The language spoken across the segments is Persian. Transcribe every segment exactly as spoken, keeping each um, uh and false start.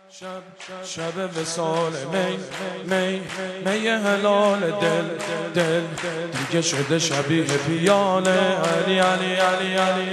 شب وصال می می می حلال دل دل دیگه شده شبیه پیاله علی علی علی علی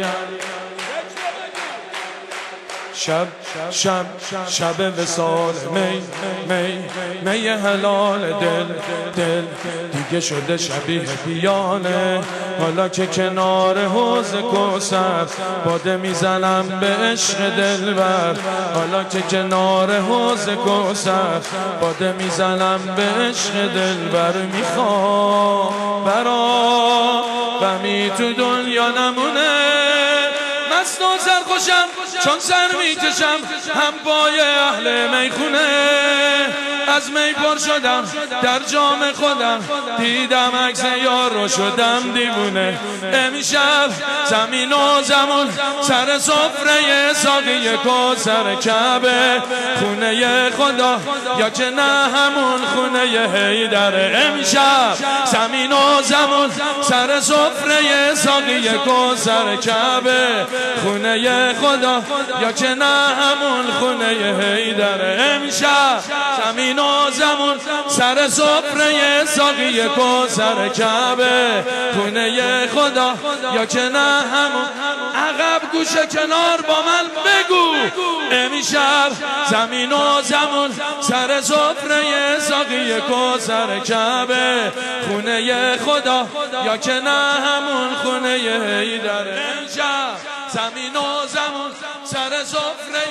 شب شب شب وصال می می می حلال دل دل دیگه شده شبیه پیاله حالا که کنار حوض کوثر باده میزنم به عشق دلبر حالا که کنار حوض کوثر باده میزنم به عشق دلبر میخوام برا غمی تو دنیا نمونه مست و سرخوشم چون سر میکشم هم پای اهل میخونه از می پر شدم در جام خودم دیدم عکس یار رو شدم دیوونه امشب زمین و زمان سر سفره ساقی کوثر کعبه خونه خدا یا که نه همون خونه حیدر امشب زمین و زمان سر سفره ساقی کوثر کعبه خونه خدا یا که نه همون خونه حیدر امشب زمین و زمان سر سفره ساقی کوثر کعبه خونه خدا یا که نه همون عقب گوشه کنار با من بگو امشب زمین و زمان سر سفره ساقی کوثر کعبه خونه خدا یا که نه همون خونه حیدر امشب زمین و زمان سر سفره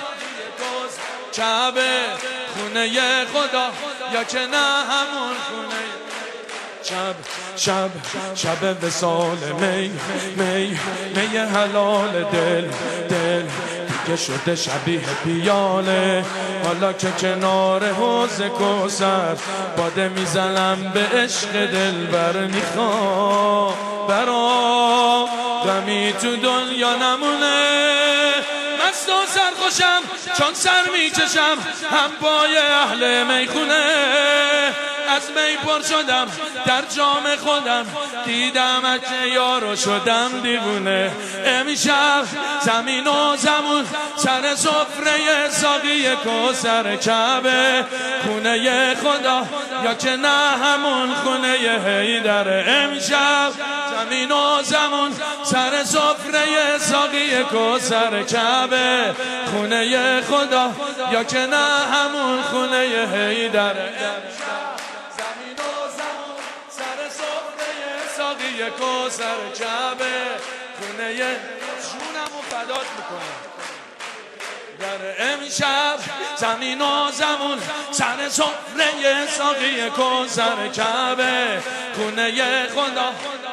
کعبه خونه خدا یا که نه همون خونه شب شب شب وصال می می می حلال دل دل دیگه شده شبیه پیاله حالا که کنار حوض کوثر باده میزنم به عشق دلبر میخوام برا غمی تو دنیا نمونه مست و سرخوشم چون سر میکشم هم پای اهل میخونه از می پر شدم در جام خودم دیدم عکس یارو شدم دیوونه امشب زمین و زمان سر سفره ساقی کوثر کعبه خونه خدا یا که نه همون خونه حیدر امشب زمین و زمان سر سفره ساقی کوثر کعبه خونه خدا یا که نه همون خونه حیدر زمین و زمان سر سفره ساقی کوثر کعبه خونه جونمو فدات میکنم در امشب زمین و زمان سر سفره ساقی کوثر کعبه خونه خدا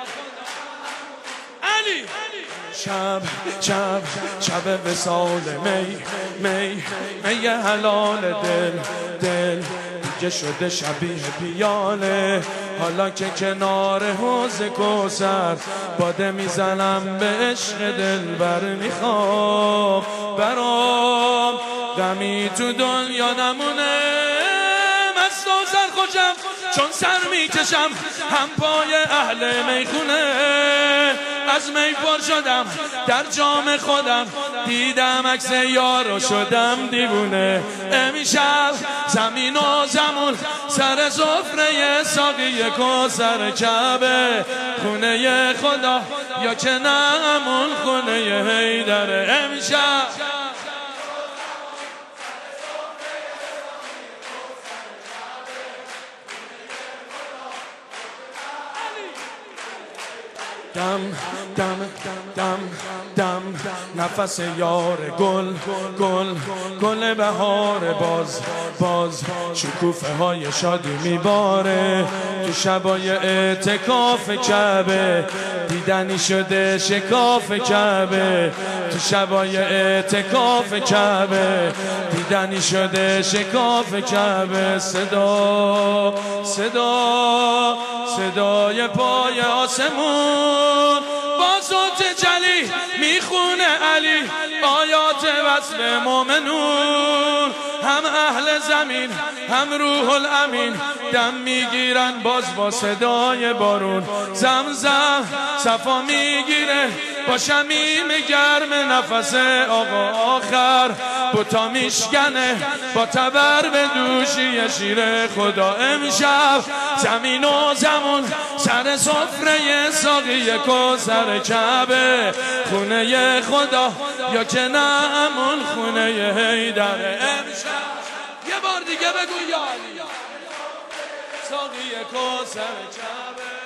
علی شب شب شب وصال می می می حلال دل دل دیگه شده شبیه پیاله حالا که کنار حوض کوثر باده میزنم به عشق دلبر میخوام برام غمی تو دنیا نمونه مست و سرخوشم چون سر میکشم هم پای اهل میخونه از می پر شدم در جام خودم دیدم عکس یارو شدم دیوونه امشب زمین و زمان سر سفره ساقی کوثر کعبه خونه خدا یا که نه همون خونه حیدر امشب دم دم دم دم نفس یار گل گل گل بهار باز باز شکوفه های شادی میباره تو شبای اعتکاف کعبه دیدنی شده شکاف کعبه تو شبای اعتکاف کعبه دیدنی شده شکاف کعبه صدا صدا صدای پای آسمون با صوت جلی میخونه علی آیات وصل مومنون هم اهل زمین هم روح الامین دم میگیرن باز با صدای بارون زمزم صفا میگیره با شمیم گرم نفس آقا آخر بوتا میشکنه با تبر به دوشی شیر خدا امشب زمین و زمون سر سفره ساقی کوثر کعبه خونه خدا یا که نه امون خونه حیدر امشب یه بار دیگه بگو یا علی ساقی کوثر کعبه